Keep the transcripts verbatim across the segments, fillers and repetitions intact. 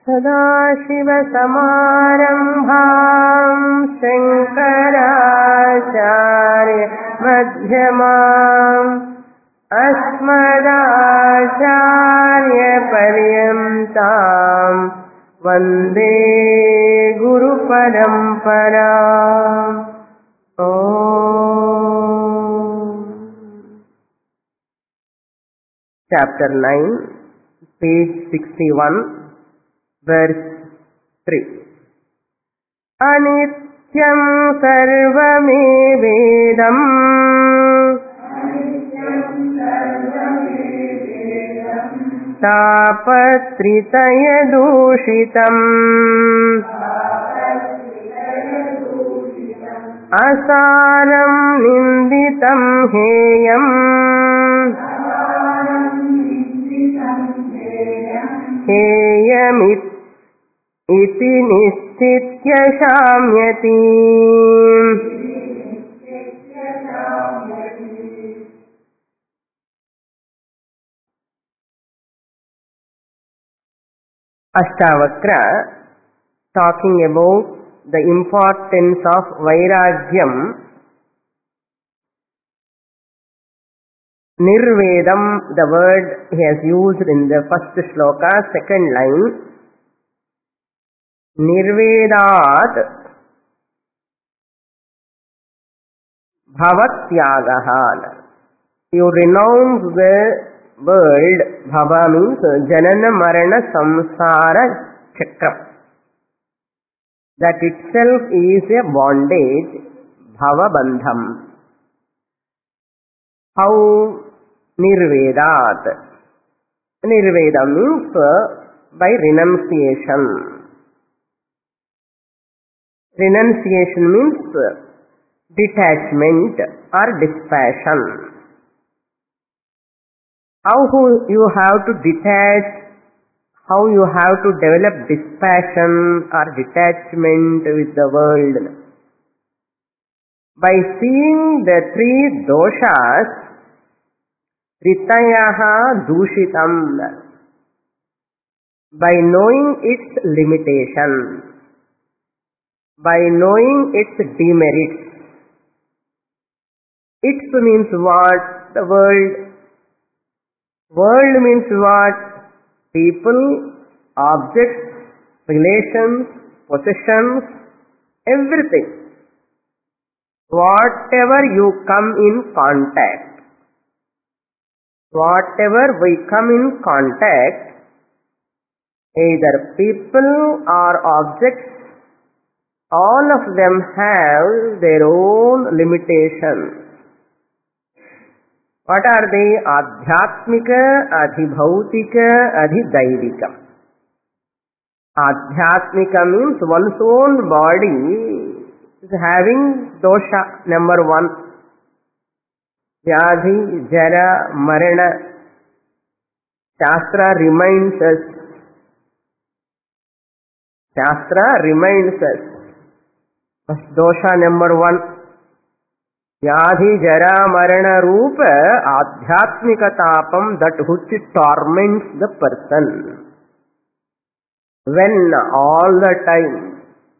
सदाशिवसमारम्भां शङ्कराचार्यमध्यमाम् अस्मदाचार्यपर्यन्तां वन्दे गुरुपरम्पराम्. Chapter nine, page sixty-one, verse three. Anityam sarvamevedam tapatritaya dushitam asaram ninditam heyam हेयमित् इति निश्चित्य शाम्यति. Ashtavakra, talking about the importance of Vairagyam, Nirvedam, the word he has used in the first shloka, second line. Nirvedat bhavatyagaha. You renounce the world. Bhava means janana marana samsara chakram. That itself is a bondage, bhava bandham. How? Nirvedat. Nirveda means by renunciation. Renunciation means detachment or dispassion. How you have to detach, how you have to develop dispassion or detachment with the world? By seeing the three doshas, Ritayaha dushitam, by knowing its limitation, by knowing its demerits. Its means what? The world. World means what? People, objects, relations, possessions, everything. Whatever you come in contact. Whatever we come in contact, either people or objects, all of them have their own limitations. What are they? Adhyatmika, adhibhautika, adhidaivika. Adhyatmika means one's own body is having dosha, number one. Vyadhi, Jara, Marana. Shastra reminds us. Shastra reminds us. Dosha number one. Vyadhi, Jara, Marana, Rupa, Adhyatmika tapam, that which torments the person. When all the time.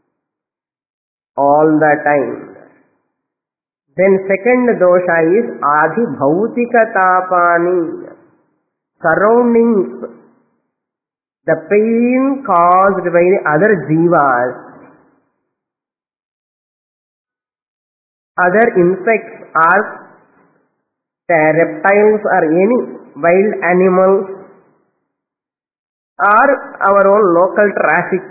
All the time. Then second dosha is adhibhautika tapani, surroundings, the pain caused by the other jivas, other insects or reptiles or any wild animals or our own local traffic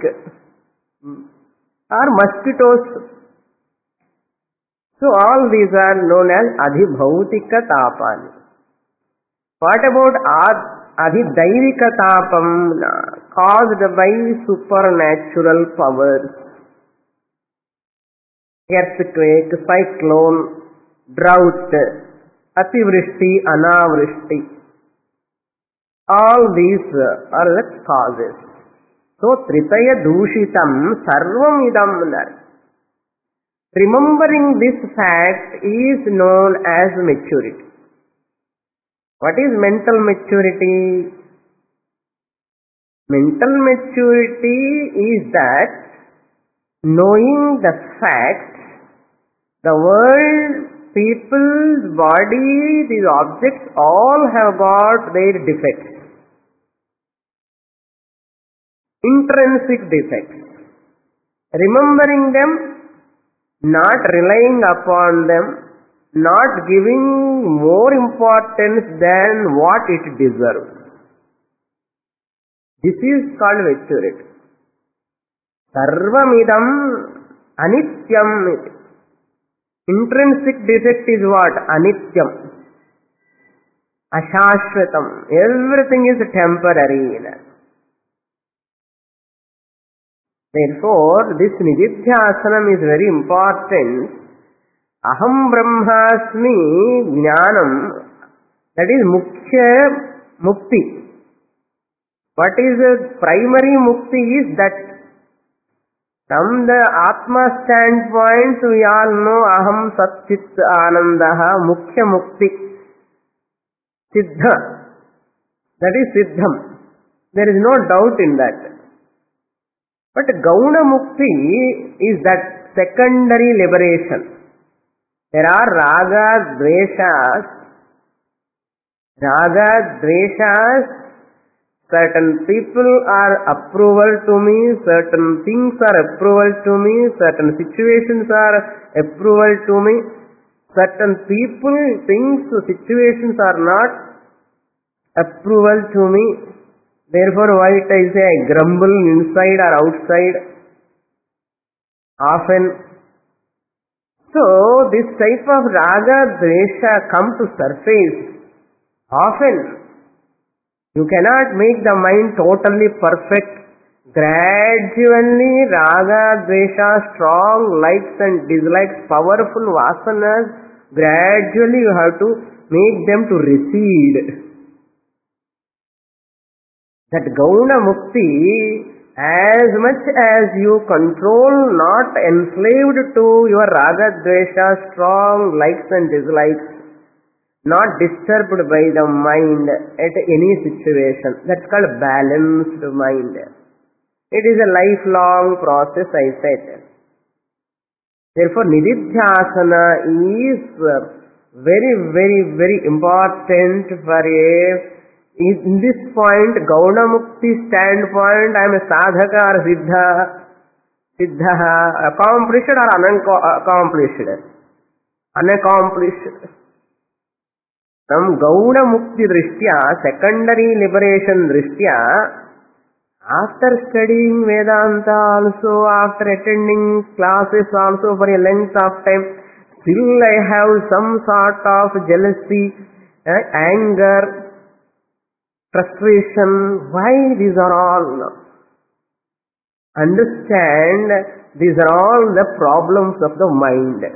or mosquitoes. So all these are known as adhibhautika tapani. What about adhidaivika tapam, caused by supernatural powers? Earthquake, cyclone, drought, ativrishti, anavrishti. All these are the causes. So tritaya dushitam sarvam idam. Remembering this fact is known as maturity. What is mental maturity? Mental maturity is that knowing the facts, the world, people, body, these objects all have got their defects. Intrinsic defects. Remembering them, not relying upon them, not giving more importance than what it deserves. This is called maturity. Sarvamidam anityam. Intrinsic defect is what? Anityam. Ashashvatam. Everything is temporary. Therefore, this nididhyasanam is very important. Aham brahmasmi jnanam. That is mukhya mukti. What is the primary mukti is that from the Atma standpoint, we all know Aham Sat Chit Anandaha Mukhya Mukti Siddha. That is Siddham. There is no doubt in that. But Gauna Mukti is that secondary liberation. There are Raga, Dveshas. Raga, Dveshas. Certain people are approval to me, certain things are approval to me, certain situations are approval to me, certain people, things, situations are not approval to me. Therefore, what I say, I grumble inside or outside, often. So, this type of raga, dvesha come to surface often. You cannot make the mind totally perfect. Gradually, raga, dvesha, strong likes and dislikes, powerful vasanas, gradually you have to make them to recede. That gauna mukti, as much as you control, not enslaved to your raga, dvesha, strong likes and dislikes, not disturbed by the mind at any situation. That's called balanced mind. It is a lifelong process, I said. Therefore, nididhyasana is very, very, very important for a, in this point, gauna mukti standpoint, I am a sadhaka or siddha, siddha, accomplished or unaccomplished? Unaccomplished. From Gauna Mukti Drishtya, secondary liberation Drishtya, after studying Vedanta also, after attending classes also for a length of time, still I have some sort of jealousy, eh, anger, frustration. Why these are all? Understand, these are all the problems of the mind.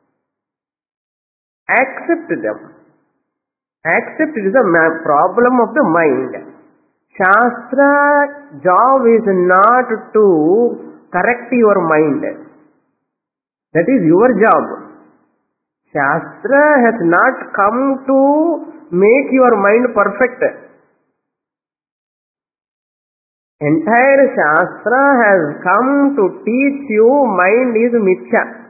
Accept them. Accept it is a problem of the mind. Shastra job is not to correct your mind. That is your job. Shastra has not come to make your mind perfect. Entire Shastra has come to teach you mind is mithya.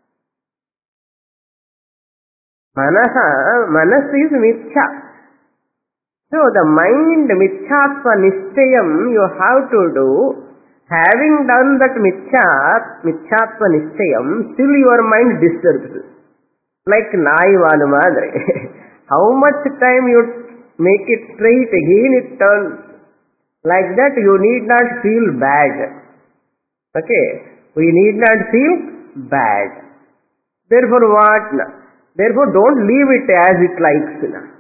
Manaha, manas is mithya. So the mind, mithyatva nishchayam, you have to do. Having done that mithya, mithyatva nishchayam, still your mind disturbs. Like nai valu madre. How much time you make it straight, again it turns. Like that you need not feel bad. Okay? We need not feel bad. Therefore what? Therefore, don't leave it as it likes.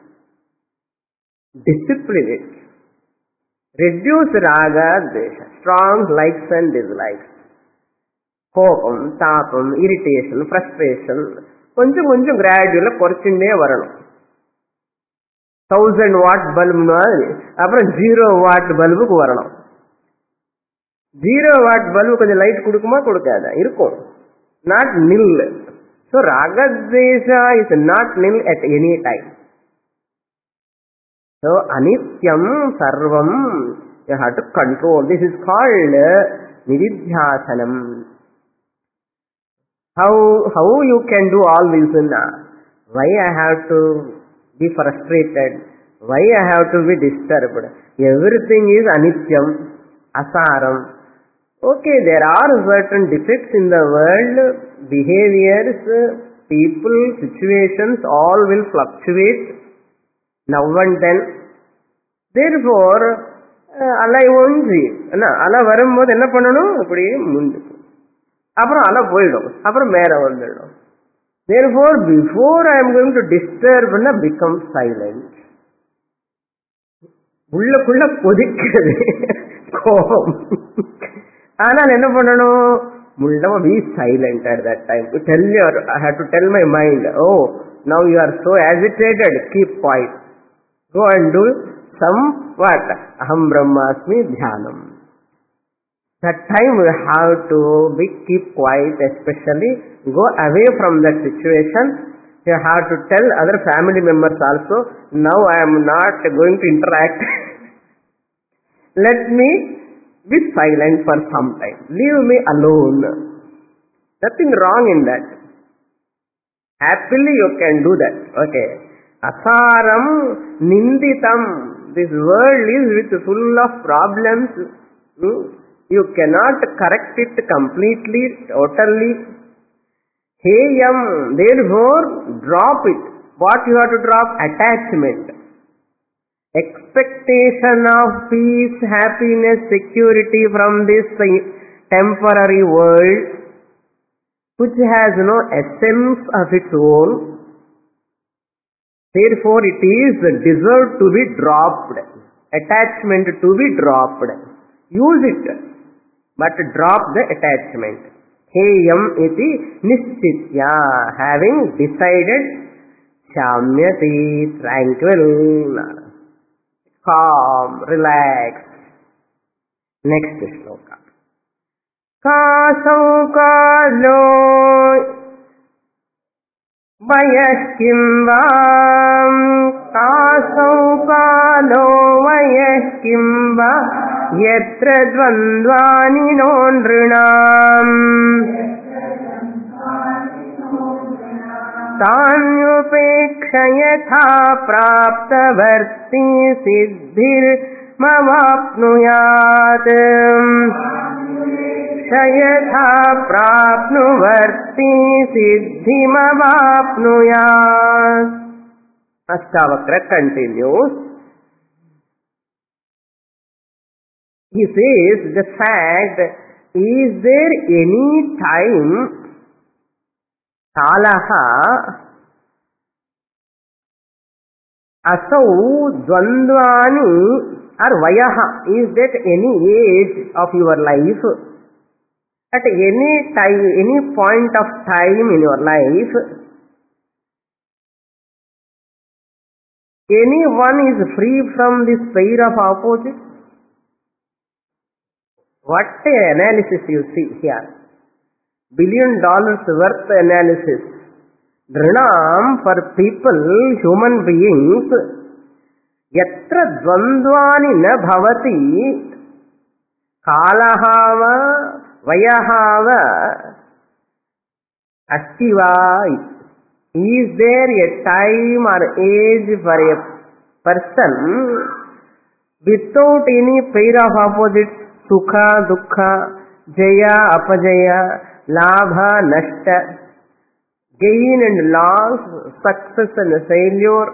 Discipline it. Reduce raga, dvesha, strong likes and dislikes. Kopam, tapam, irritation, frustration. Koncham koncham gradual korchinde varanam. Thousand watt bulb maadhiri, appuram zero watt bulb ku varanam. Zero watt bulb konjam light kudukuma kudukada, irukum. Not nil. So, raga-dvesha is not nil at any time. So, anityam sarvam, You have to control. This is called nididhyasanam. How how you can do all this? Why I have to be frustrated? Why I have to be disturbed? Everything is anityam, asaram. Okay, there are certain defects in the world, behaviors, people, situations, all will fluctuate now and then. Therefore, அலை ஒன்றி என்ன அலை வரும்போது என்ன பண்ணணும்? அப்படியே முந்துக்கும். அப்புறம் அலை போயிடும், அப்புறம் மேலே வந்துடும். Therefore, before I am going to disturb, become silent. உள்ளக்குள்ள கொதிக்கிறது கோபம். ஆனால் என்ன பண்ணணும்? முள்ளமா be silent at that time. To tell your, I have to tell my mind, oh, now you are so agitated, keep quiet. Go and do some what? Aham Brahmasmi Dhyanam. That time we have to be keep quiet, especially go away from that situation. You have to tell other family members also, now I am not going to interact. Let me be silent for some time. Leave me alone. Nothing wrong in that. Happily you can do that. Okay. Asaram ninditam. This world is with full of problems. Hmm? You cannot correct it completely, totally. Heyam. Therefore, drop it. What you have to drop? Attachment. Expectation of peace, happiness, security from this temporary world, which has no essence of its own. Therefore, it is deserved to be dropped. Attachment to be dropped. Use it, but drop the attachment. Heyam iti nischitya, having decided, shamyati, tranquil, calm, relaxed. Next shloka. Kasau kalo vayahkim vam, kasau kalo vayahkim va, yatra dvandvani nondrinam. तान्युपेक्षयथा प्राप्तवर्ति सिद्धिर्मवाप्नुयात् क्षयथा प्राप्नुवर्ति सिद्धिमवाप्नुयात्. Ashtavakra continues. He says the fact, is there any time Kalaha asau dvandvani or vayaha, is that any age of your life, at any time, any point of time in your life, anyone is free from this pair of opposites? What analysis you see here. Billion dollars worth analysis. Drinam for people, human beings, yatra dvandvani na bhavati, kalahava, vayahava, astiva. Is there a time or age for a person without any pair of opposites, sukha, dukkha, jaya, apajaya, labha, nashta, gain and loss, success and failure,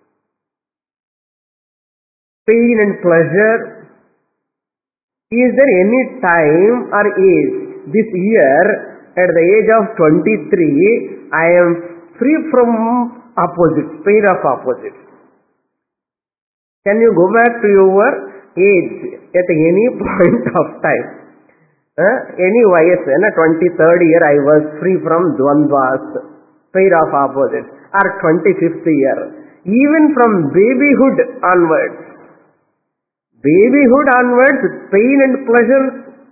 pain and pleasure? Is there any time or age? This year, at the age of twenty-three, I am free from opposites, pair of opposites. Can you go back to your age at any point of time? Uh, any vayas, in a twenty-third year I was free from dvandvas, pair of opposites, or twenty-fifth year. Even from babyhood onwards, babyhood onwards, pain and pleasure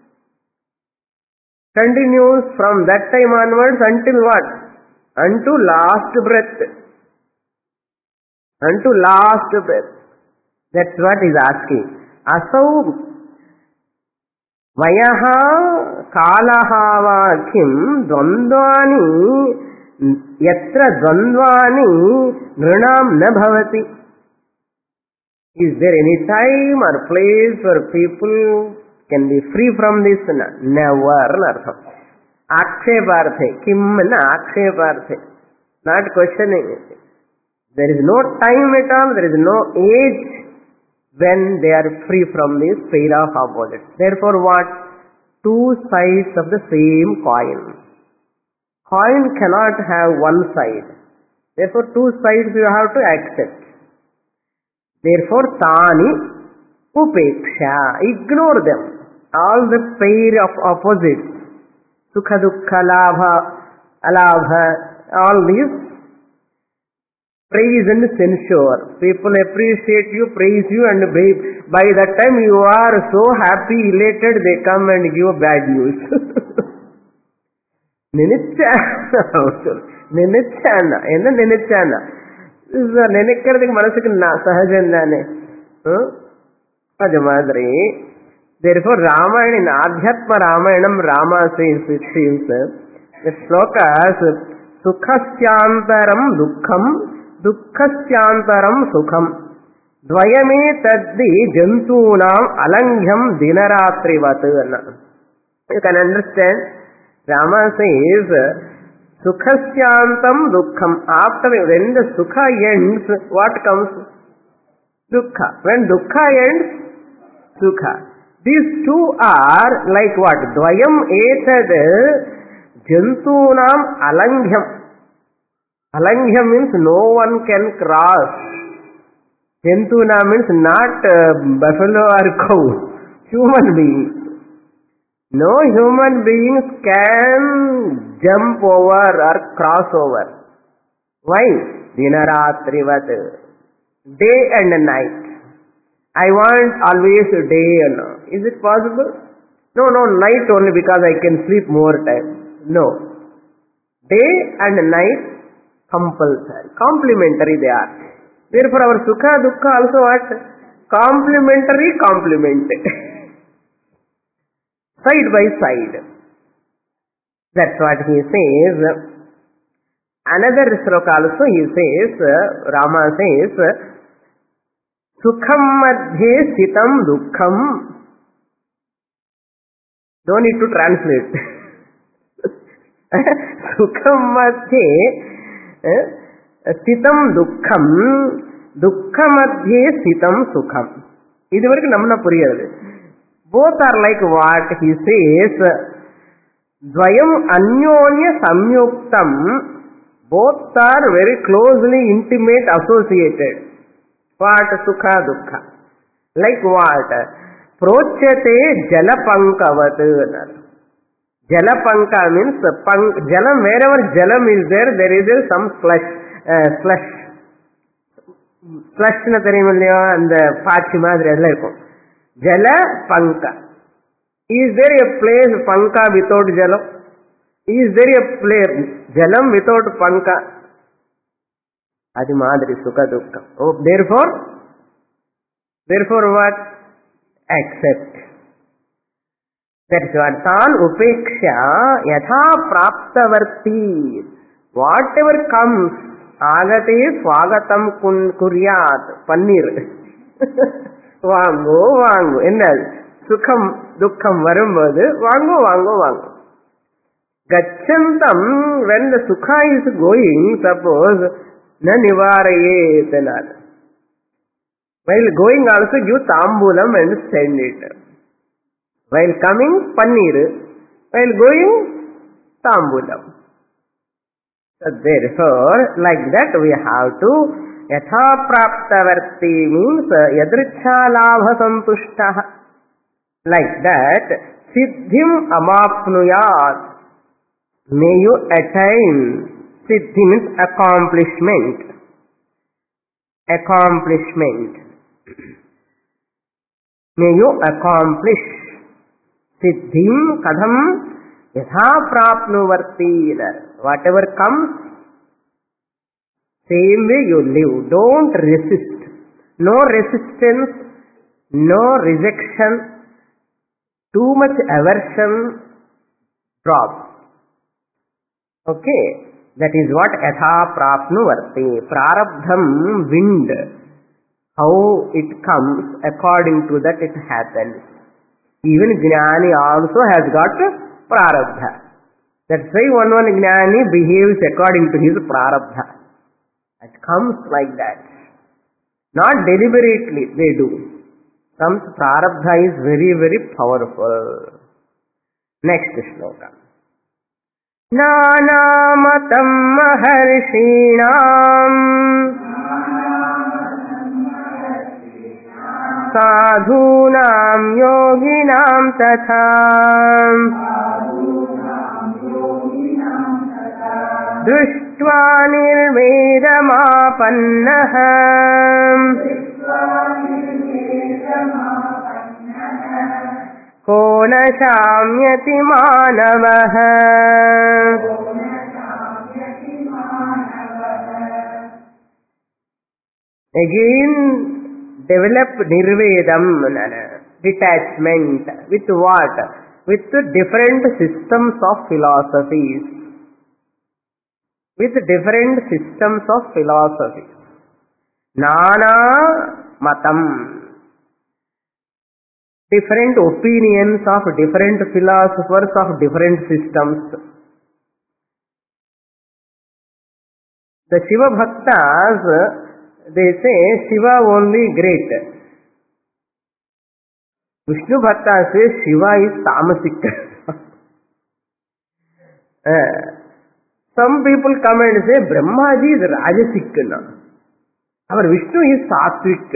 continues from that time onwards until what? Unto last breath. Unto last breath. That's what he is asking. asau vayaha kalaha va kim dvandvani yatra dvandvani nrinam na bhavati. Is there any time or place where people can be free from this? Never. Aksheparthe. Kim na aksheparthe. Not questioning it. There is no time at all, there is no age when they are free from this pair of opposites. Therefore what? Two sides of the same coin. Coin cannot have one side. Therefore two sides you have to accept. Therefore tani upeksha. Ignore them. All the pair of opposites. Sukha dukkha labha alabha. All these. Praise and censure. People appreciate you, praise you, and by that time you are so happy, elated, they come and give bad news. Ninichana. Ninichana. Enna ninichana. Nenikkaradhukku manasukku sahajam dane. Adu madri. Therefore Ramayana, in Adhyatma Ramayanam, Rama says, it seems, the slokas, Sukhasyantaram Dukkham Dukkasyantaram Sukham Dvayame Taddi Jantunam Alangyam Dinaratrivat. You can understand, Rama says, Sukhasyantam Dukkham. After, when the Sukha ends, what comes? Dukkha. When Dukkha ends, Sukha. These two are like what? Dvayam etad Jantunam Alangyam. Alanghya means no one can cross. Jantuna means not uh, buffalo or cow. Human beings. No human beings can jump over or cross over. Why? Dinaratrivat. Day and night. I want always day and night. Is it possible? No, no, night only because I can sleep more time. No. Day and night compulsory. Complementary they are. Therefore our sukha dukkha also what? Complementary complement. Side by side. That's what he says. Another sloka also he says, Rama says, Sukham madhye sitam dukkham. Don't need to translate. Sukham madhye Sitam Dukkham Dukkha Madhye Sitam Sukham. Iduvaraku namna puriyadu. Both are like what he says. Dvayam Anyonya Samyuktam. Both are very closely intimate associated. What? Sukha Dukkha. Like what? Prochate Jalapankavat. Jalapanka means punk, jalam, wherever jalam is there, there is some slush, uh, slush. Slush na theriyumallaya and paachi madri adla irukum. Jalapanka. Is there a place panka without jalam? Is there a place jalam without panka? Adi madri sukha dukkha. Oh, therefore, therefore what? Accept. That's what tan upeksha yatha praptavarti. Whatever comes, agate swagatam kuryat. Pannir. Vango, vango. Ennal. Sukham, dukkham varumbodhu. Vango, vango, vango. Gachantam, when the sukha is going, suppose, na nivarayet enal. While going also give tambulam and send it. While coming, paneer. While going, tambulam. So therefore, like that we have to yatha praptavarti means yadricha labha santushtaha. Like that, siddhim amapnuyat. May you attain. Siddhi means accomplishment. Accomplishment. May you accomplish. Siddhim kadham yatha prapnuvarti. Whatever comes, same way you live. Don't resist. No resistance no rejection, too much aversion drops. Okay, that is what yatha prapnuvarte. Prarabdham, wind, how it comes, according to that it happens. Even Jnani also has got prarabdha. That's why one one Jnani behaves according to his prarabdha. It comes like that. Not deliberately they do. Some prarabdha is very, very powerful. Next shloka. Nanamatam maharshinam sadhunam yoginam tatha drishtva nirvedamapannah ko na shamyati manavah. Again develop nirvedam, detachment. With what? With different systems of philosophies. With different systems of philosophy. Nana matam. Different opinions of different philosophers of different systems. The Shiva Bhaktas, they say Shiva only great. Vishnu Bhakta says Shiva is tamasic. uh, Some people come and say Brahmaji is Rajasic. Our Vishnu is Sattvic.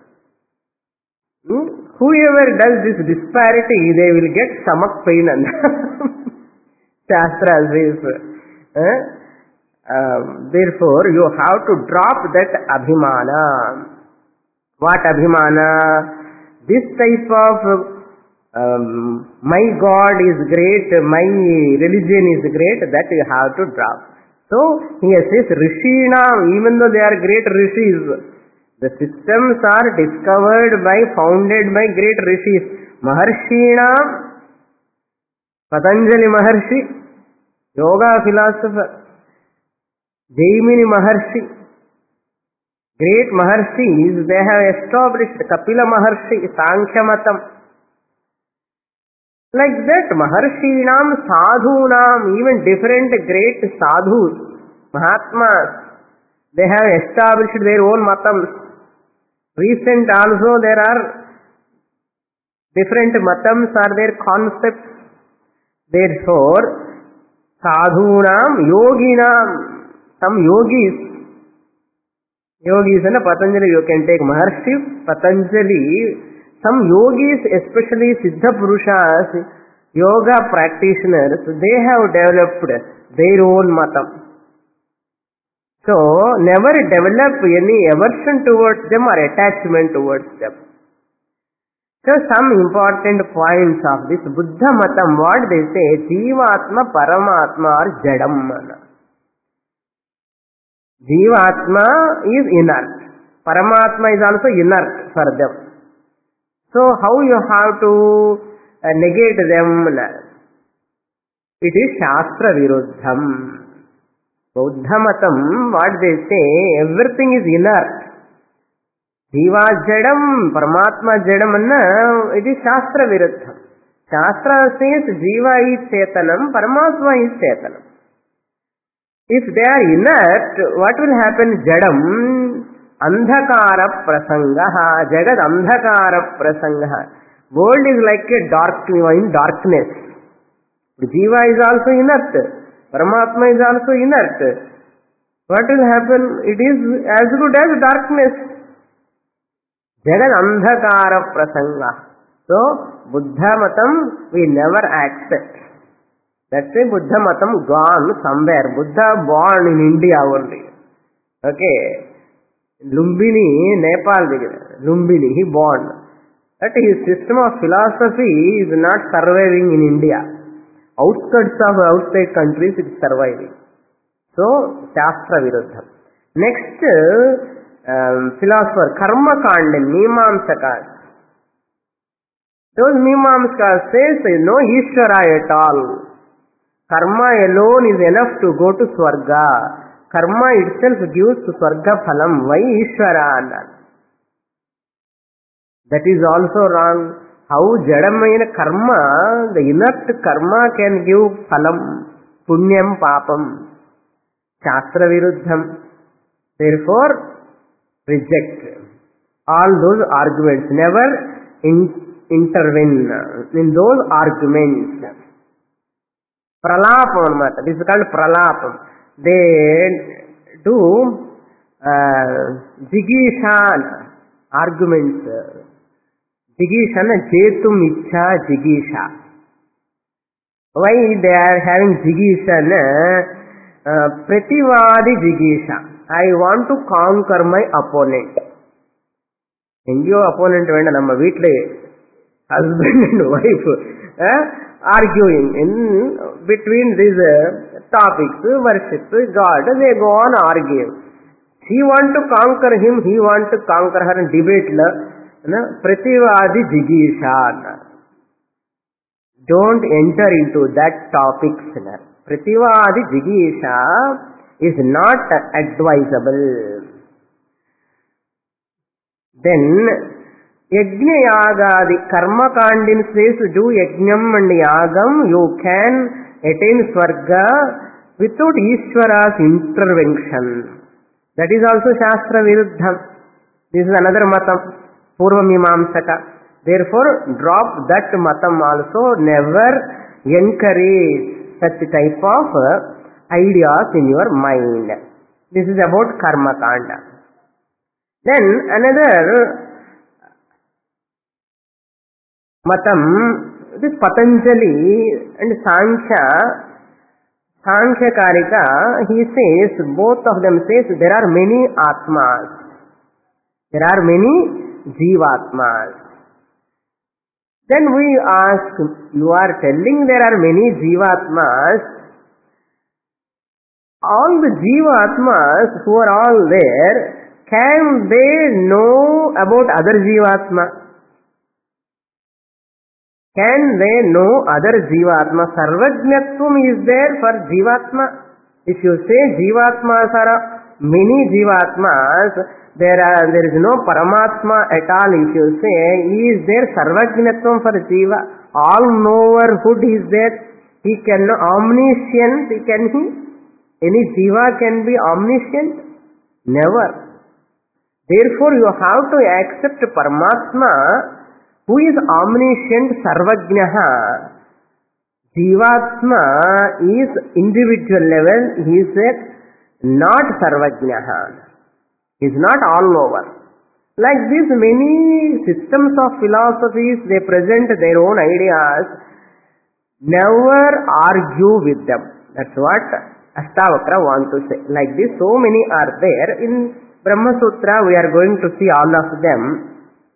Hmm? Whoever does this disparity, they will get stomach pain. Shastra says. Eh? Um, therefore, you have to drop that abhimana. What abhimana? This type of um, my God is great, my religion is great, that you have to drop. So, here says Rishina, even though they are great rishis, the systems are discovered by, founded by great rishis. Maharshina, Patanjali Maharshi, yoga philosopher, Jaimini Maharshi, great Maharshis, they have established Kapila Maharshi, Sankhya Matam. Like that, Maharshinam, Sadhunam, even different great sadhus, Mahatmas, they have established their own matams. Recent also there are different matams, are their concepts. Therefore, Sadhunam, Yoginam, some yogis, yogis and Patanjali, you can take Maharshi, Patanjali, some yogis, especially Siddha Purushas, yoga practitioners, they have developed their own matam. So, never develop any aversion towards them or attachment towards them. So, some important points of this Buddha matam, what they say, Jivatma, Paramatma or Jadam. Jivatma is inert. Paramatma is also inert for them. So, how you have to uh, negate them? It is Shastra Viruddham. Buddha matam, what they say, everything is inert. Jiva Jadam, Paramatma Jadam, it is Shastra Viruddham. Shastra says Jiva is Chetanam, Paramatma is Chetanam. If they are inert, what will happen? Jadam, Andhakara Prasangaha, Jagad Andhakara Prasangaha. World is like a dark, in darkness. Jiva is also inert. Paramatma is also inert. What will happen? It is as good as darkness. Jagad Andhakara Prasanga. So, Buddha Matam we never accept. That's why Buddha Matam gone somewhere. Buddha born in India only. Okay. Lumbini, Nepal. Lumbini, he born. But his system of philosophy is not surviving in India. Outskirts of outside countries it is surviving. So, Shastra Viruddham. Next, um, philosopher, Karma Kanda, Mimamsakas. Those Mimamskas says there is no Ishvara at all. Karma alone is enough to go to Swarga. Karma itself gives Swarga phalam. Why Ishvara? That is also wrong. How Jadamayana karma, the inert karma can give phalam, punyam, papam, shastra viruddham. Therefore, reject all those arguments. Never in, intervene in those arguments. Pralapam, this is called pralapam. They do uh, jigishan arguments. Jigishan, jetum ichha jigisha. Why they are having jigishan? Uh, prativadi jigisha. I want to conquer my opponent. Engiyo opponent venda namma veetle husband and wife uh, arguing in between these uh, topics, worship, God, they go on arguing. She want to conquer him, he want to conquer her, and debate la, na, prativadi jigisha. Don't enter into that topics. Prativadi jigisha is not advisable. Then Yajna Yagadi, Karma Kandin says, do Yajnam and Yagam, you can attain Swarga without Ishvara's intervention. That is also Shastra Viruddham. This is another Matam, Purva Mimamsaka. Therefore, drop that Matam also. Never encourage such type of ideas in your mind. This is about Karma Kanda. Then another Matam, this Patanjali and Sankhya, Sankhya Karika, he says, both of them says, there are many Atmas. There are many Jivatmas. Then we ask, you are telling there are many Jivatmas. All the Jivatmas who are all there, can they know about other Jivatma? Can they know other Jivatma? Sarvajñatvam is there for Jivatma. If you say Jivatmas are many Jivatmas, there are there is no Paramatma at all. If you say, is there Sarvajñatvam for Jiva? All knowerhood is there. He can know omniscient. Can he? Any Jiva can be omniscient? Never. Therefore, you have to accept Paramatma, who is omniscient, Sarvajnaha. Jivatma is individual level, he is not Sarvajnaha. He is not all over. Like this, many systems of philosophies, they present their own ideas. Never argue with them. That's what Ashtavakra want to say. Like this, so many are there. In Brahma Sutra, we are going to see all of them.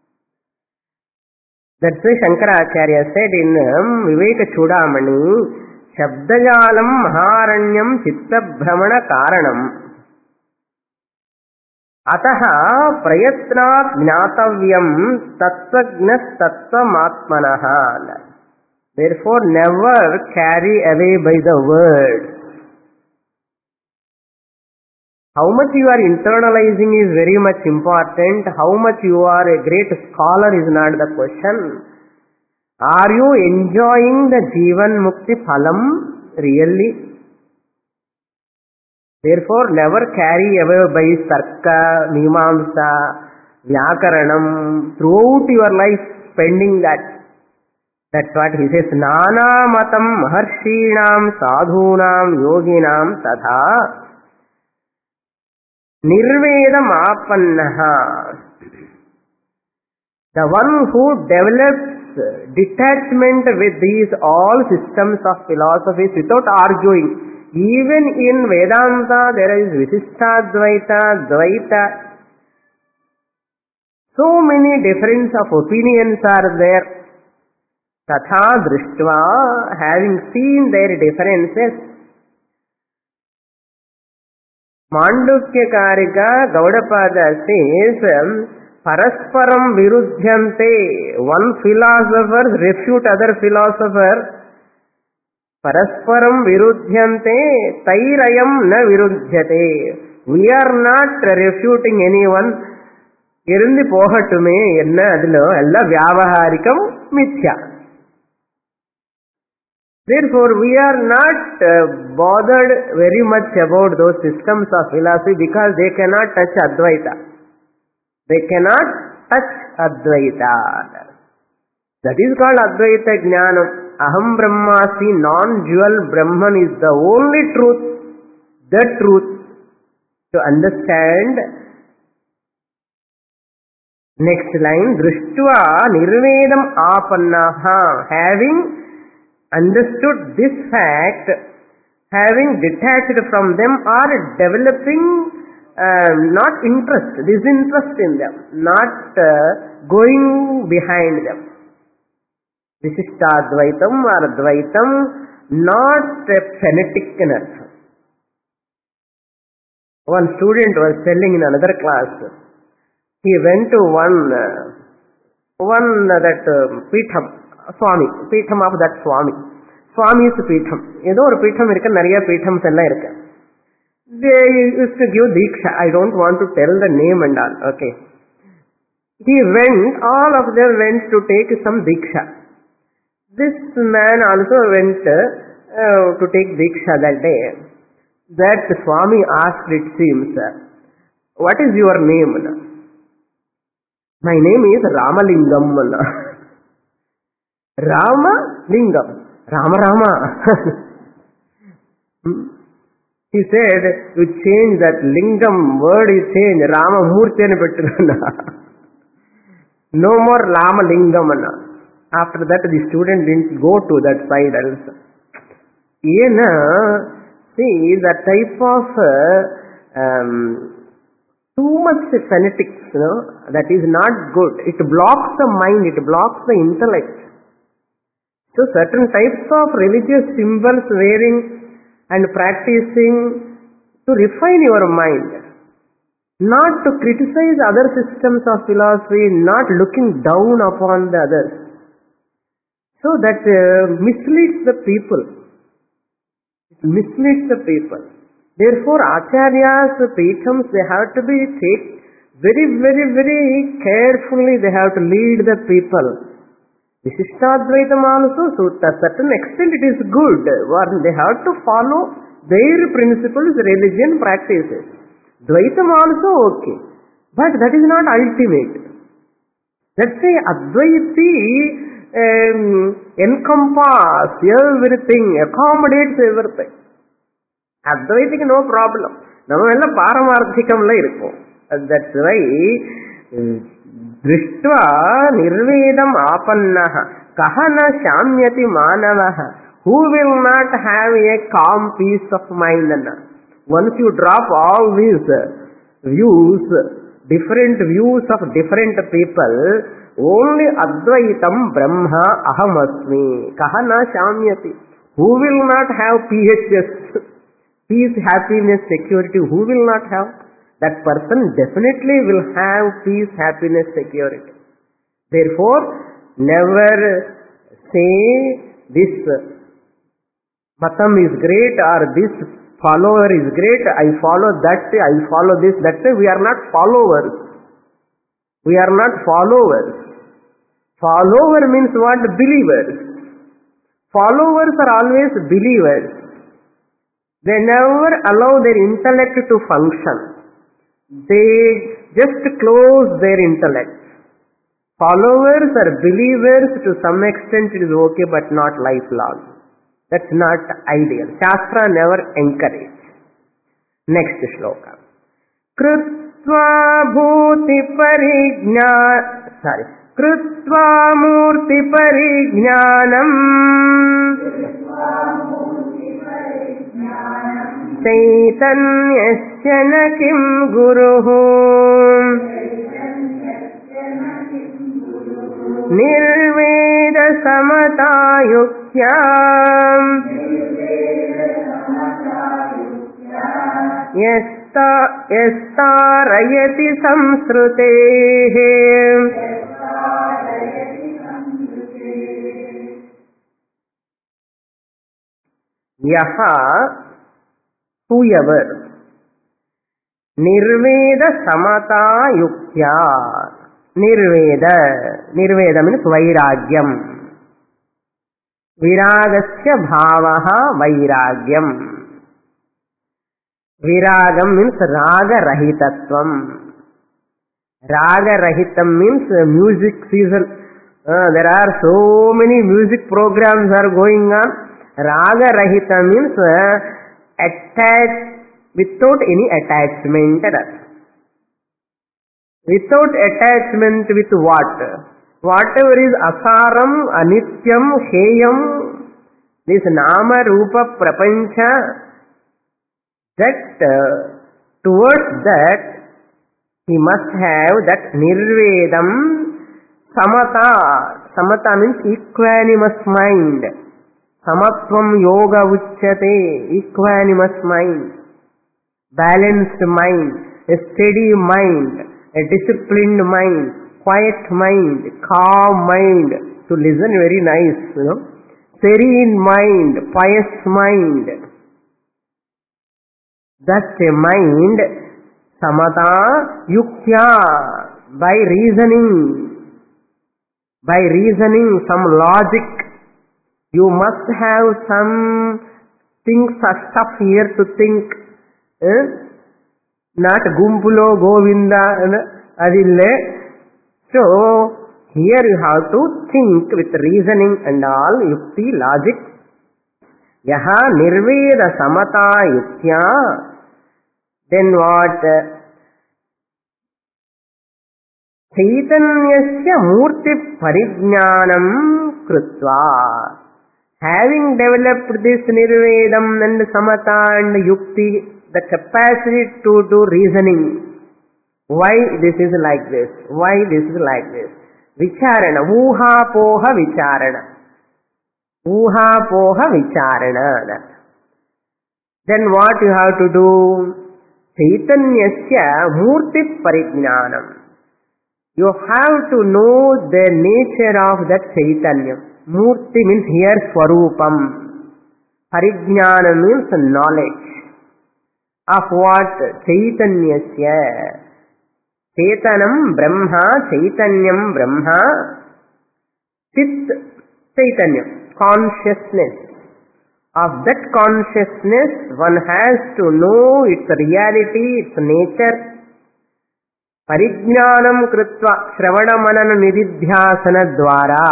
That's why Shankaracharya said in um, Viveka Chudamani, Shabdajalam Maharanyam Chitta Brahmana Karanam Ataha Prayatnat Gnatavyam Tattvagnas Tattvamatmanaha. Therefore, never carry away by the words. How much you are internalizing is very much important. How much you are a great scholar is not the question. Are you enjoying the Jivan Mukti Phalam really? Therefore, never carry away by Sarka, Mimamsa, Vyakaranam, throughout your life spending that. That's what he says. Nana matam maharshinam sadhunam yoginam tadha Nirvedam apannaha. The one who develops detachment with these all systems of philosophies without arguing. Even in Vedanta there is Visishtadvaita, Dvaita. So many difference of opinions are there. Tatha drishtva, having seen their differences, Mandukya Karika Gaudapada says, parasparam virudhyante. One philosopher refute other philosopher. Parasparam virudhyante tairayam na virudhyate. We are not refuting anyone. Irindi pohatume enna adilo ella vyavaharikam mithya. Therefore, we are not uh, bothered very much about those systems of philosophy because they cannot touch Advaita. They cannot touch Advaita. That is called Advaita Jnanam. Aham Brahmasmi, non-dual Brahman is the only truth, the truth. To understand, next line, Drishtva Nirvedam Apannaha, having understood this fact, having detached from them or developing uh, not interest, disinterest in them, not uh, going behind them. Visishtadvaitam or Advaitam, not a phonetic in earth. One student was telling in another class, he went to one, uh, one uh, that uh, Pitham, Swami, Pitham of that Swami. Swami's Pitham. Edo or Pitham irukka, nariya Pithams ella irukka. They used to give Diksha. I don't want to tell the name and all. Okay. He went, all of them went to take some Diksha. This man also went uh, to take Diksha that day. That Swami asked, it seems, what is your name? My name is Ramalingam. Rama Lingam. Rama Rama. He said, you change that Lingam word, you change. Rama Murthyani petturana. No more Rama Lingam. After that, the student didn't go to that side also. Yena, see, that type of uh, um, too much phonetics, you know, that is not good. It blocks the mind, it blocks the intellect. So certain types of religious symbols wearing and practicing to refine your mind, not to criticize other systems of philosophy, not looking down upon the others. So that uh, misleads the people. It misleads the people. Therefore, Acharyas, Pithams, they have to be take very, very, very carefully, they have to lead the people. Visishtadvaitam also, so to a certain extent it is good. They have to follow their principles, religion practices. Dvaitam also okay. But that is not ultimate. Let's say Advaiti um, encompass everything, accommodates everything. Advaitik no problem. Namavella paramarthikamla irukku. That's why Drishtva Nirvedam Apannaha Kahana Shamyati Manavaha. Who will not have a calm peace of mind? Once you drop all these views, different views of different people, only Advaitam Brahma Ahamasmi. Kahana Shamyati. Who will not have P H S? Peace, happiness, security. Who will not have? That person definitely will have peace, happiness, security. Therefore, never say this matam is great or this follower is great, I follow that, I follow this, that. We are not followers. We are not followers. Follower means what? Believers. Followers are always believers. They never allow their intellect to function. They just close their intellect. Followers are believers to some extent, it is okay, but not lifelong. That's not ideal. Shastra never encourage. Next shloka. Krutva bhuti parigna, sorry. Krutva murti parignanam Chaitanyasya na kim guruhu Nirveda samatayukyam Yes यस्ता यस्तारयति संस्कृतेः यः whoever निर्वेद समता युक्त्या निर्वेद निर्वेद means वैराग्यम विरागस्य भावः वैराग्यम विरागम means रागरहितत्वम रागरहितम means music season uh, there are so many music programs are going on ragarahita means uh, attached without any attachment without attachment with what whatever is asaram anityam heyam this nama rupa prapancha that uh, towards that he must have that nirvedam samata samata means equanimous mind samatvam yoga uchyate equanimous mind balanced mind a steady mind a disciplined mind quiet mind calm mind to listen very nice you know serene mind pious mind that a mind samata yuktya by reasoning by reasoning some logic you must have some things or stuff here to think eh? not gumpulo govinda adille so here you have to think with reasoning and all yukti logic yaha nirveda samata yuktya then what chaitanyasya murti parijnanam krutva having developed this nirvedam and samata and yukti the capacity to do reasoning why this is like this why this is like this vicharana uha poha vicharana uha poha vicharana then what you have to do chaitanyasya murti parijnanam you have to know the nature of that chaitanya murti means here swarupam parijnanam means knowledge of what chaitanyasya Chetanam Brahma, Chaitanyam Brahma, Chit Chaitanyam, consciousness. Of that consciousness, one has to know its reality, its nature. Parijnanam Krutva, Shravana Manana Nididhyasana Dwara.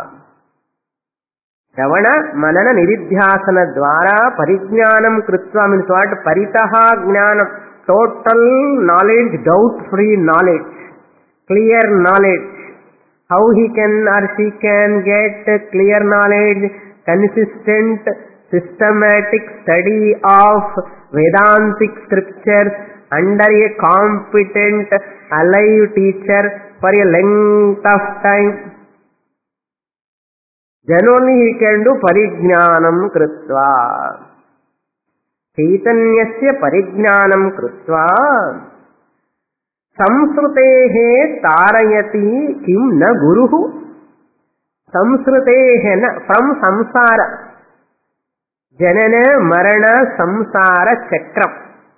Shravana Manana Nididhyasana Dwara, Parijnanam Krutva means what? Paritaha Jnanam. Total knowledge, doubt-free knowledge, clear knowledge. How he can or she can get clear knowledge, consistent, systematic study of Vedantic scriptures under a competent, alive teacher for a length of time. Then only he can do parijnanam krutva. చైతన్యస్య పరిజ్ఞానం కృత్వా సంస్కృతేః తారయతి కిం న గురుః సంస్కృతేః న from సంసార జనన మరణ సంసార చక్రం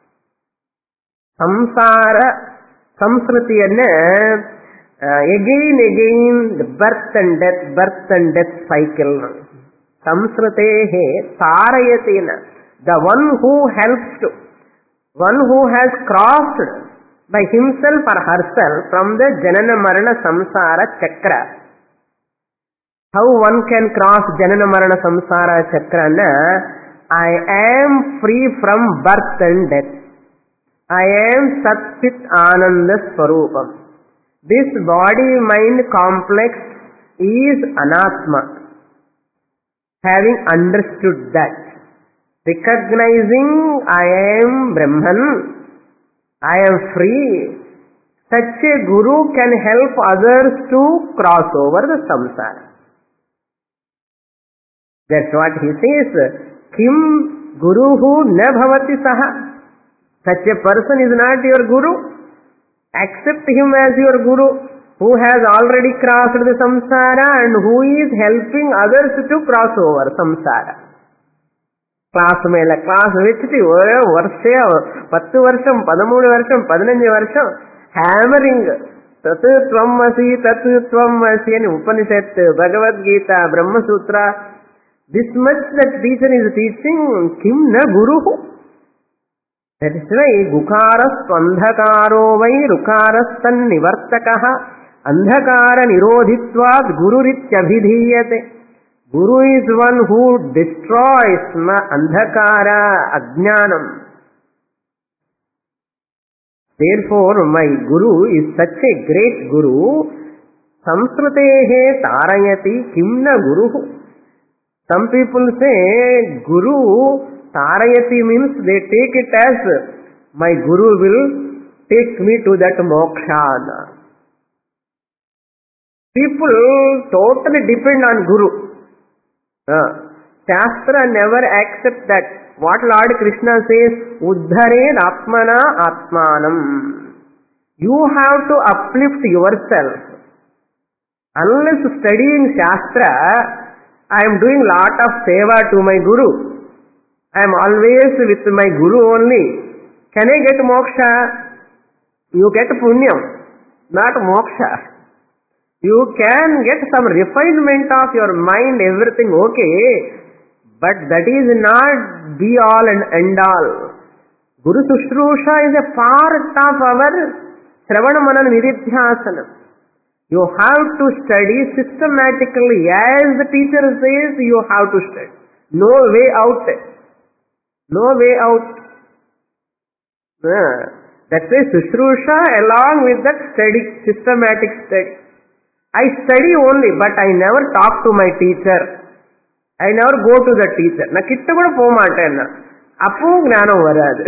సంసార సంస్కృతియನ್ನ again again the birth and death birth and death cycle సంస్కృతేః తారయతి న the one who helps to, one who has crossed by himself or herself from the Janana Marana Samsara Chakra. How one can cross Janana Marana Samsara Chakra? Na, I am free from birth and death. I am Sat Chit Ananda Swarupam. This body-mind complex is Anatma. Having understood that, recognizing I am Brahman, I am free, such a guru can help others to cross over the samsara. That's what he says. Kim guruhu na bhavati saha. Such a person is not your guru. Accept him as your guru, who has already crossed the samsara and who is helping others to cross over samsara. Class మేళ class వెచ్చిటి వర్ష పత్తు వర్షం పదమూడు వర్షం పదినంజు వర్షం hammering తత్ త్వం అసి తత్ త్వం అసి అని Upanishad Bhagavad Gita Brahma Sutra this much that teacher is teaching కిం న గురు. దట్ ఇస్ వై గుకారస్త్వంధకారో వై రుకారస్తన్నివర్తకః అంధకార నిరోధిత్వాత్ గురురిత్యభిధీయతే. Guru is one who destroys ma andhakara ajnanam. Therefore, my Guru is such a great Guru. Samsrutehe tarayati kimna Guru. Some people say Guru tarayati means they take it as my Guru will take me to that moksha. People totally depend on Guru. Uh, Shastra never accepts that. What Lord Krishna says, Uddhared Atmana Atmanam. You have to uplift yourself. Unless studying Shastra, I am doing lot of seva to my Guru. I am always with my Guru only. Can I get moksha? You get punyam, not moksha. You can get some refinement of your mind, everything okay, but that is not be all and end all. Guru Sushrusha is a part of our Shravana Manana Nididhyasana. You have to study systematically, as the teacher says you have to study. No way out. No way out. Uh, that's why Sushrusha along with that study, systematic study. I study only, but I never talk to my teacher. I never go to the teacher. Na kitta kuda pomaatena. Appu gnanam varadu.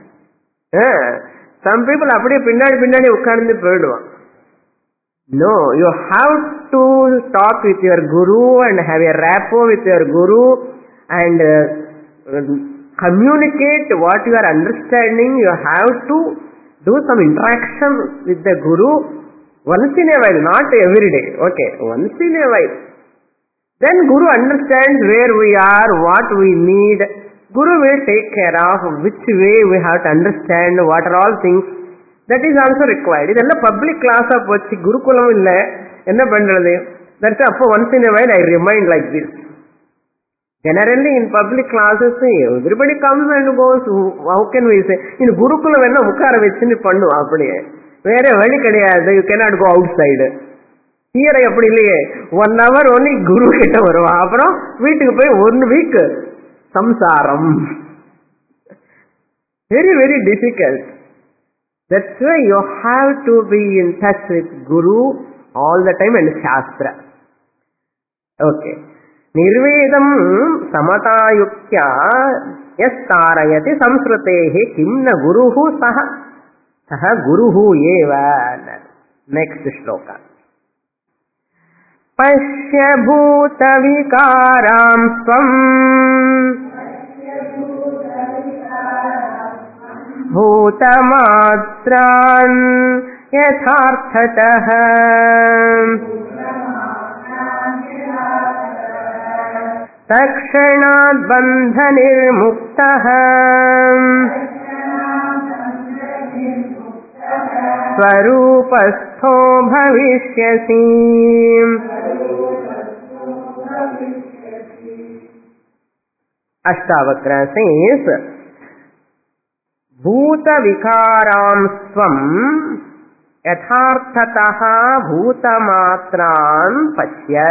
Some people appadi pinnadi pinnadi ukkarandi poiduva. No, you have to talk with your Guru and have a rapport with your Guru and uh, communicate what you are understanding. You have to do some interaction with the Guru. Once in a while, not every day. Okay, once in a while. Then Guru understands where we are, what we need. Guru will take care of which way we have to understand what are all things. That is also required. This is a public class of Gurukulam illa. Enna pandrathu? That's why once in a while I remind like this. Generally in public classes, everybody comes and goes. How can we say? In Gurukulam enna mukara vechini pannu apadiye. வேற வழி கிடையாது. You cannot go outside. Here அப்படி இல்லையே. One hour only குரு கிட்ட வருவான். அப்புறம் வீட்டுக்கு போய் ஒன் வீக் சம்சாரம். Very very difficult. That's why you have to be in touch with guru all the time and shastra. Okay. நிர்வேதம் சமதாயுக்யா யஸ் தாரயதி சம்ஸ்ருதேஹி கிம் ந குருஹு சஹ சஹ குருஹு ஏவ. நெக்ஸ்ட் ஸ்லோகா. பஷ்ய பூத விகாராம் ஸ்வம் பூதமாத்ரான் யதார்த்ததஹ தக்ஷணாத் பந்த நிர்முக்தஹ ஸ்வரூபஸ்தோ பவிஷ்யசி. Ashtavakra says, Bhuta vikaram svam yatharthataha bhutamatran pasya.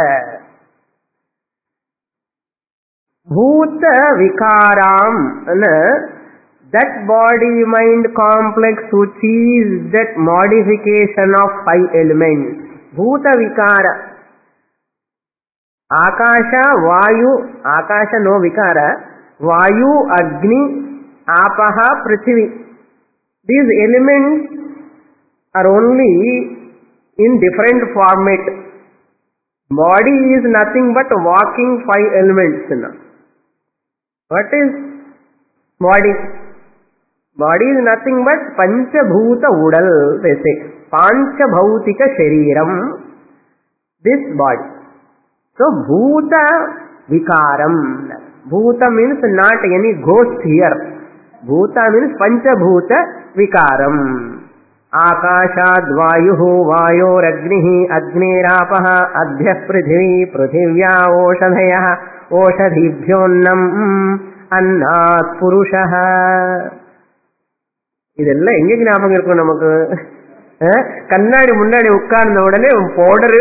Bhuta vikaram, that body-mind complex which is that modification of five elements. Bhuta vikara. Akasha, Vayu, Akasha no vikara, Vayu, Agni, Apaha, Prithvi. These elements are only in different format. Body is nothing but walking five elements. What is body? Body is nothing but Panchabhuta Udal, they say. Panchabhautika Shariram, this body. So, Bhuta Vikaram. Bhuta means not any ghost here. Bhuta means Panchabhuta Vikaram. Akashad Vayuhu Vayoragnihi Agnirapaha Adhyah Prithvi Prithivya Oshadhayah Oshadhibhyonnam Annat Purushaha. இதெல்லாம் எங்க ஞாபகம் இருக்கும் நமக்கு? கண்ணாடி முன்னாடி உட்கார்ந்த உடனே powder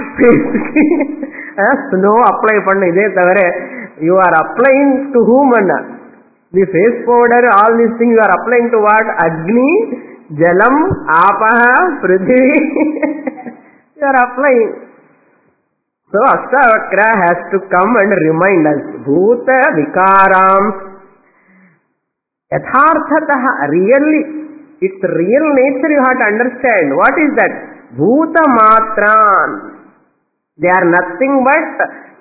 snow apply பண்ண. இதே தவிர you are applying to whom அண்ணா the face powder all this thing you are applying to what? அக்னி, ஜலம், ஆபஹ, பிருத்திவி, you are applying. So Astavakra has to come and remind us. Bhuta Vikaram Yatharthataha, really, its real nature you have to understand. What is that? Bhuta Matran. They are nothing but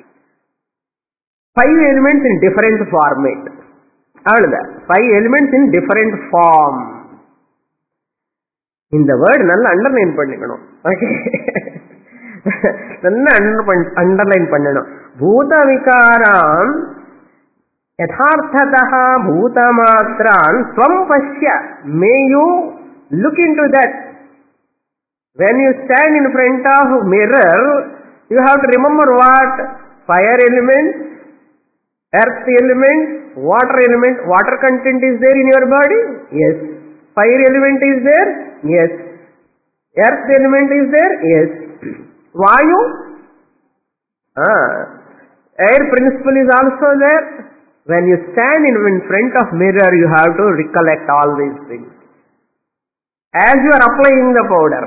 five elements in different format. Five elements in different form. In the word, nalla underline pannikano. Okay. Nalla underline pannano. Bhuta Vikaram Yatharthataha Bhutamatran Svam Pasya. May you look into that. When you stand in front of mirror, you have to remember what? Fire element, earth element, water element. Water content is there in your body? Yes. Fire element is there? Yes. Earth element is there? Yes. Vayu? Ah. Air principle is also there. When you stand in, in front of mirror, you have to recollect all these things. As you are applying the powder,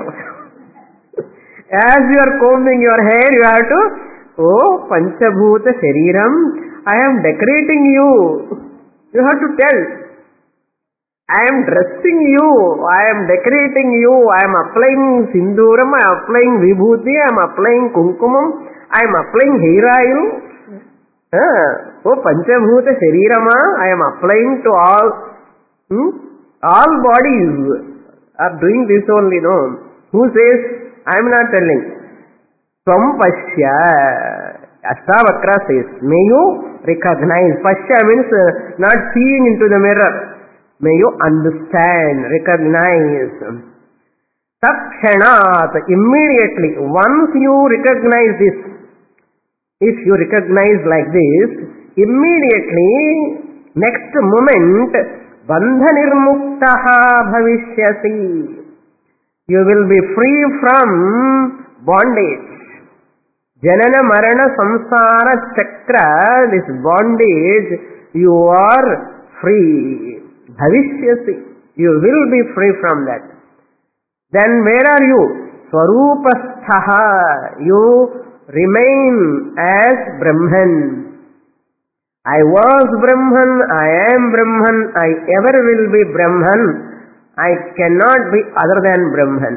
as you are combing your hair, you have to, oh, Panchabhuta Shariram, I am decorating you. You have to tell. I am dressing you. I am decorating you. I am applying Sinduram. I am applying Vibhuti. I am applying Kunkumam. I am applying hair oil. Ah, oh, Panchabhuta Sharirama, I am applying to all, hmm? all bodies are doing this only, no? Who says? I am not telling. Svam Pasya, Astavakra says, may you recognize. Pasya means uh, not seeing into the mirror. May you understand, recognize. Takshanat, immediately, once you recognize this, if you recognize like this, immediately, next moment, bandhanirmuktaha bhavishyasi. You will be free from bondage. Janana marana samsara chakra, this bondage, you are free. Bhavishyasi. You will be free from that. Then where are you? Swarupasthaha. You remain as Brahman. I was Brahman, I am Brahman, I ever will be Brahman. I cannot be other than Brahman.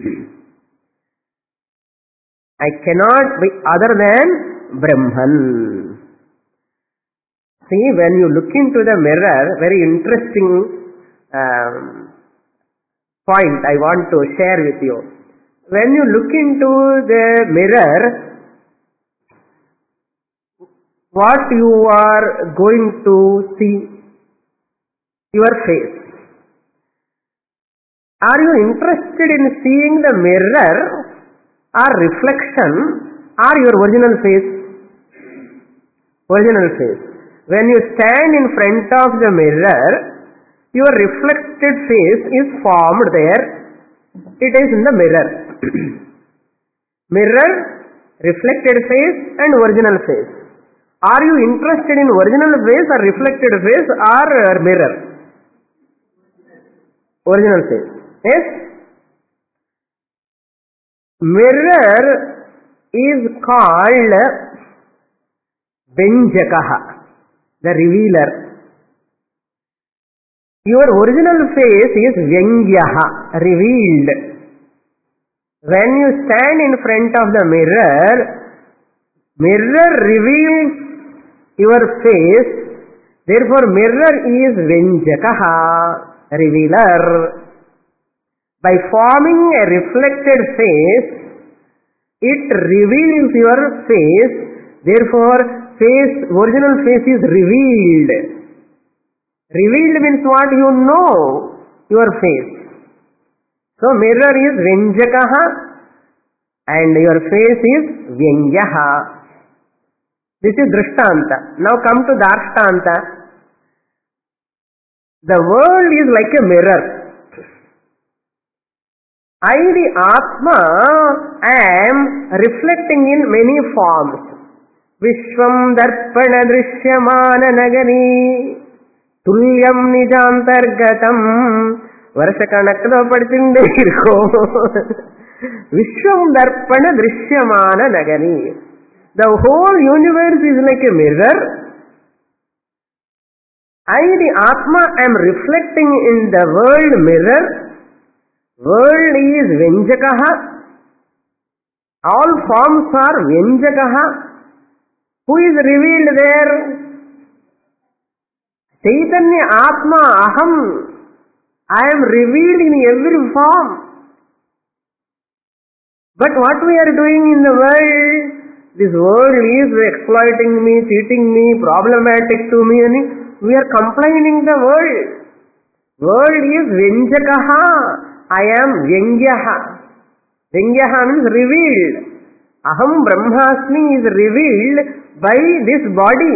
I cannot be other than Brahman. See, when you look into the mirror, very interesting um, point I want to share with you. When you look into the mirror, what you are going to see? Your face. Are you interested in seeing the mirror or reflection or your original face? Original face. When you stand in front of the mirror, your reflected face is formed there. It is in the mirror. Mirror, reflected face and original face. Are you interested in original face or reflected face or mirror? Original face. Yes? Mirror is called Benjakaha, the revealer. Your original face is Vyangyaha, revealed. When you stand in front of the mirror, mirror reveals your face, therefore mirror is Vyanjakaha. revealer. By forming a reflected face, it reveals your face. Therefore, face, original face is revealed. Revealed means what? You know your face. So, mirror is Vyanjakaha and your face is Vyangyaha. This is Drishtanta. Now come to Darshtanta. The world is like a mirror. I, the Atma, am reflecting in many forms. Vishwam darpana drishyamana nagari tulyam nijantargatam. Varsha kanakla padtinde irko. Vishwam darpana drishyamana nagari. The whole universe is like a mirror. I, the Atma, am reflecting in the world mirror. World is Vyanjakaha. All forms are Vyanjakaha. Who is revealed there? Chaitanya Atma Aham. I am revealed in every form. But what we are doing in the world? This world is exploiting me, cheating me, problematic to me. And we are complaining the world. World is Vyanjakaha. I am Vyangyaha. Vyangyaha means revealed. Aham Brahmasmi is revealed by this body.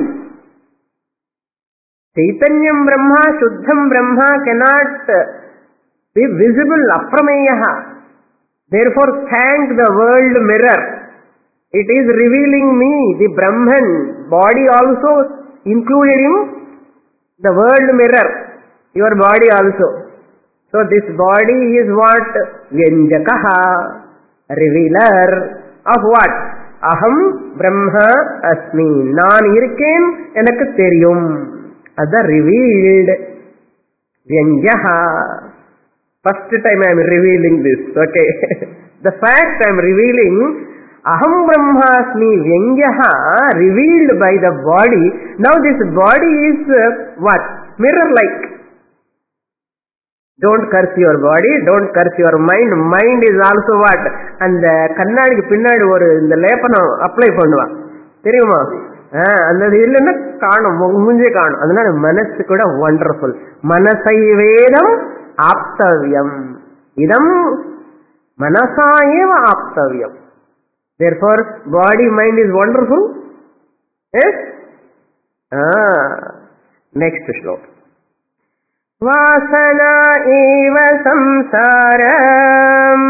Chaitanyam Brahma, Shuddham Brahma cannot be visible, aprameyaha. Therefore, thank the world mirror. It is revealing me, the Brahman, body also included in the world mirror, your body also. So this body is what? Vyanjakaha, revealer of what? Aham Brahma Asmi. Naan irken enakku theriyum. Ada revealed. Vyangyaha. First time I am revealing this. Okay. The fact I am revealing Aham Brahmasmi Vyangyaha, revealed by the body. Now this body is uh, what? Mirror-like. Don't curse your body, don't curse your mind. Mind is also what? And கண்ணாடிக்கு பின்னாடி ஒரு இந்த லேப்பனம் apply பண்ணுவா தெரியுமா? அந்த இல்லைன்னா காணும், முஞ்சே காணும். அதனால மனசு கூட வண்டர்ஃபுல். மனசை வேதம் ஆப்தவியம். இதம் மனசாயேவ ஆப்தவியம். Therefore, body, mind is wonderful. Yes? Ah. Next shloka. Vasana eva samsaram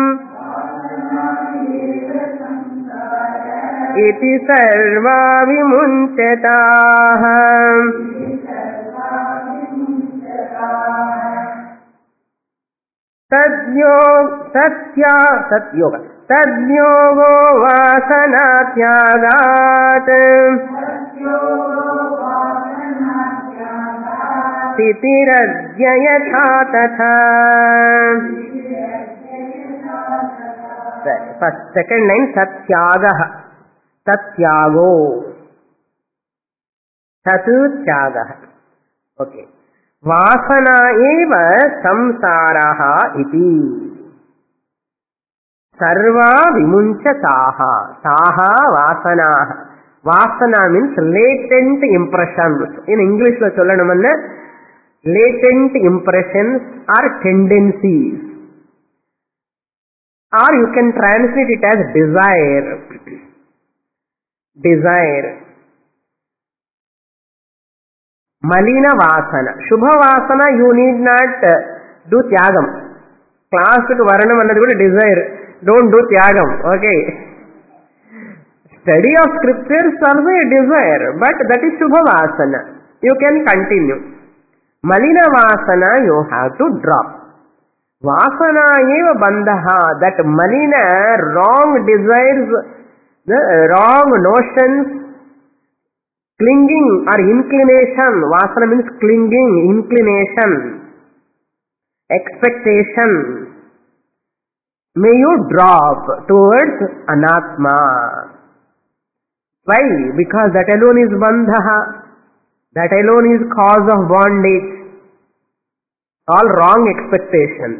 iti sarva vimunchataha tadyo satya satyoga tadyogo vasana tyagat Titirajya yatha tatha. First, second line, satyagaha. Satyago. Satu tyagaha. Okay. Vasana eva samsaraha iti. Sarva vimunchataha. Taha vasanaha. Vasana means latent impressions. In English lo sollanamanna latent impressions or tendencies, or you can translate it as desire. Desire. Malina vasana. Shubha vasana, you need not do tyagam. Class to varanam annadu kuda desire. Don't do tyagam. Okay. Study of scriptures also a desire, but that is Shubha vasana. You can continue. Malina vasana you have to drop. Vasana eva bandhaha. That malina, wrong desires, the wrong notions, clinging or inclination. Vasana means clinging, inclination, expectation. May you drop towards anatma. Why? Because that alone is bandhaha. That alone is cause of bondage. all wrong expectations.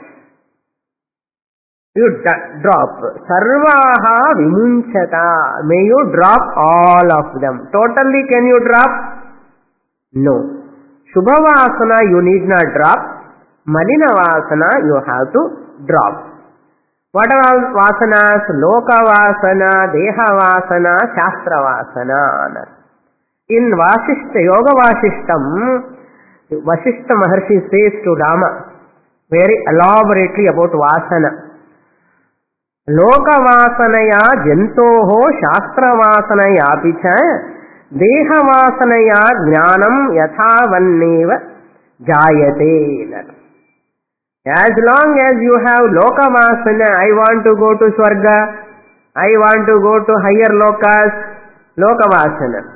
You d- drop. Sarvaha vimunchata. May you drop all of them. Totally can you drop? No. Shubhavasana you need not drop. Malinavasana you have to drop. What are vasanas? Lokavasana, Dehavasana, Shastravasana. In Vasishta, Yoga Vasishtam, Vasishta Maharshi says to Rama very elaborately about Vasana. Lokavasanaya jantoho Shastravasana picha Dehavasana jnanam yathavanneva jayate. As long as you have Lokavasana, I want to go to Swarga, I want to go to higher lokas, Lokavasana.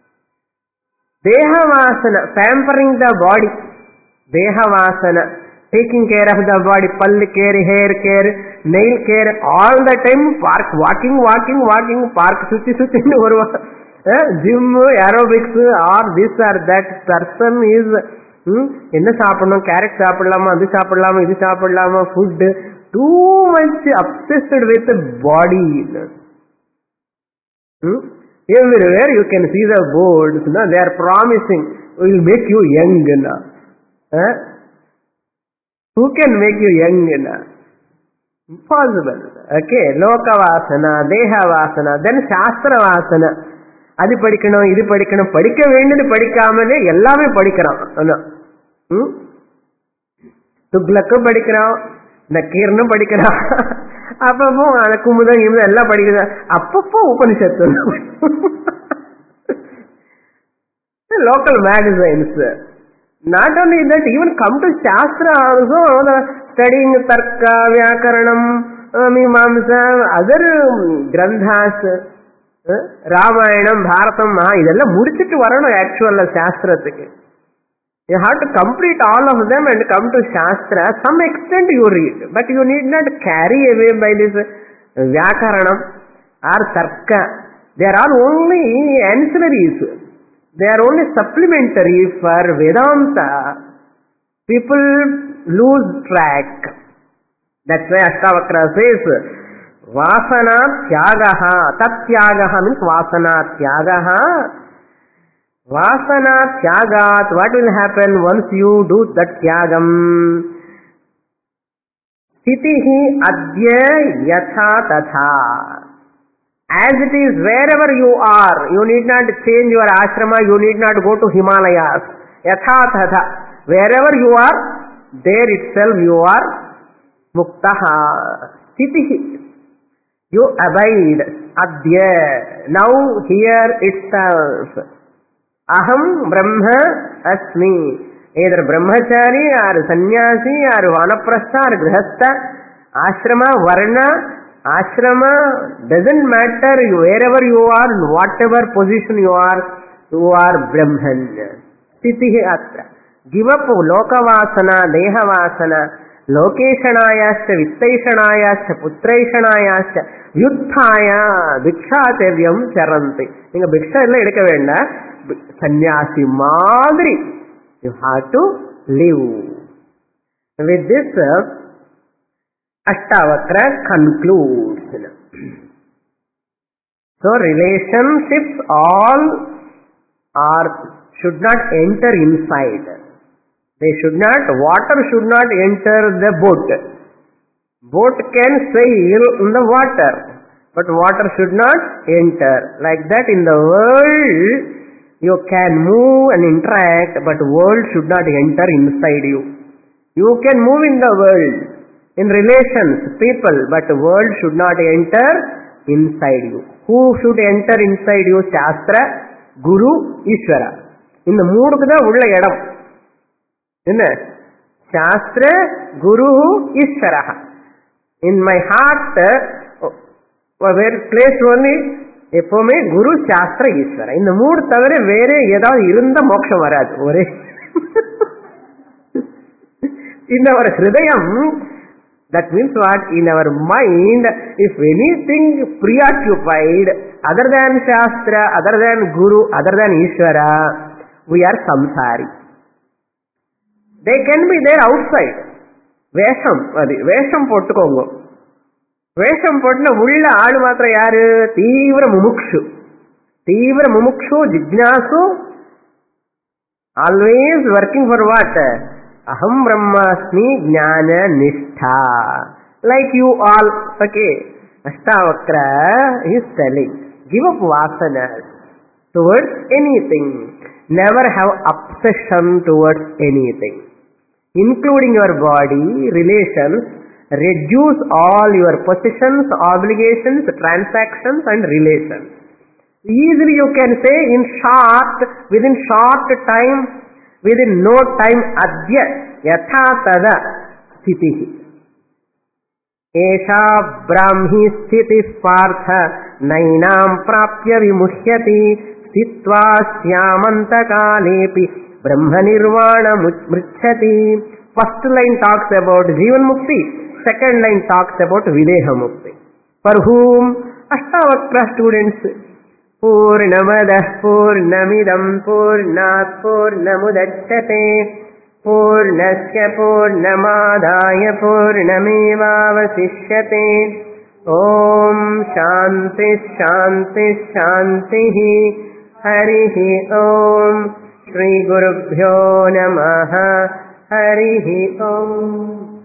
Dehavasana, pampering the body, Dehavasana, taking care of the body, pal care, hair care, nail care, all the time, park, walking, walking, walking, park, suchi, suchi, gym, aerobics, or this or that person is, என்ன சாப்பிடணும், carrot சாப்பிடலாமா, அது சாப்பிடலாமா, இது சாப்பிடலாமா, food, too much obsessed with the body. Hmm? Everywhere you can see the boards, no? They are promising, we will make you young. No? Huh? Who can make you young? No? Impossible. Okay, Lokavasana, Dehavasana, then Shastravasana. அது படிக்கணும், இது படிக்கணும், படிக்க வேண்டியது படிக்காமலே எல்லாமே படிக்கிறான். துக்ளக்கும் படிக்கிறான், நக்கீர்னும் படிக்கிறான், அப்பப்போ குமுதம் இமுதம் எல்லாம் படிக்கிறான், அப்பப்போ உபனிஷத்து, local magazines. Not only that, even come to Shastra also, studying Tarka, Vyakaranam, Mimamsa, other Grandhas, Ramayanam, Bharatam, Maha, idella mudichittu varano actual Shastrathukku. You have to complete all of them and come to Shastra. Some extent you read, but you need not carry away by this Vyakaranam or Tarka. They are all only ancillaries. They are only supplementary for Vedanta. People lose track. That's why Ashtavakra says, Vasana Tyagaha. Tat Tyagaha means Vasana Tyagaha. Vasana Tyagat. What will happen once you do that Tyagam? Sthitihi Adya Yatha Tatha. As it is, wherever you are, you need not change your ashrama, you need not go to Himalayas. Yatha Tatha. Wherever you are, there itself you are Muktaha. Sthitihi. You abide. Adya. Now, here itself. Aham Brahma Asmi. Either Brahmachari or Sannyasi or Vanaprastha or Grihastha. Ashrama, Varna. Ashrama doesn't matter. Wherever you are, whatever position you are, you are Brahman. Sthitihi atra. Give up Lokavasana, Dehavasana. Lokeshanayascha, Vittaishanayascha, Putraishanayascha, Yuddhaya, Bhikshatevyam charanti. Inga Bhiksha illa edukka venda, Sannyasi madri. You have to live. With this, Ashtavakra concludes. So, relationships all are, should not enter inside. They should not, water should not enter the boat. Boat can sail in the water, but water should not enter. Like that in the world, you can move and interact, but world should not enter inside you. You can move in the world, in relations, people, but world should not enter inside you. Who should enter inside you? Shastra, Guru, Ishvara. In the Murgada Ulla Yadam. Shastra, Guru, Ishvara. In my heart, where placed only எப்பவுமே குரு சாஸ்திர ஈஸ்வர இந்த மூணு தவிர வேற ஏதாவது இருந்த மோட்சம் வராது. ஒரே in our hridayam, that means what? In our mind, if anything preoccupied other than Shastra, other than Guru, other than Ishvara, we are samsari. They can be there outside. వేషం, అది వేషం పొట్టుకోంగు. వేషం పొట్టిన ఉళ్ళ ఆడు మాత్రం యారు? తీవ్ర ముముక్షు. తీవ్ర ముముక్షు, జిజ్ఞాసు, ఆల్వేస్ వర్కింగ్ ఫర్ వాట్? అహం బ్రహ్మాస్మి జ్ఞాన నిష్ఠ. Like you all. Okay, Ashtavakra is telling, give up వాసనస్ towards anything. Never have obsession towards anything, including your body, relations. Reduce all your possessions, obligations, transactions and relations. Easily you can say in short, within short time, within no time, adya yatha tada sthitihi. Esha brahmi sthiti partha nainam prapya vimuhyati sthitva syamanta kalepi Brahma Nirvana Mrichati. First line talks about Jivan Mukti, second line talks about Videha Mukti. For whom? Ashtavakra students. Purnamadah Purnamidam Purnat Purnamudachyate Purnasya Purnamadaya Purnamevavasishyate. Om Shanti Shanti Shantihi. Harihi Om. Shri Gurubhyo Namaha. Harihi Om.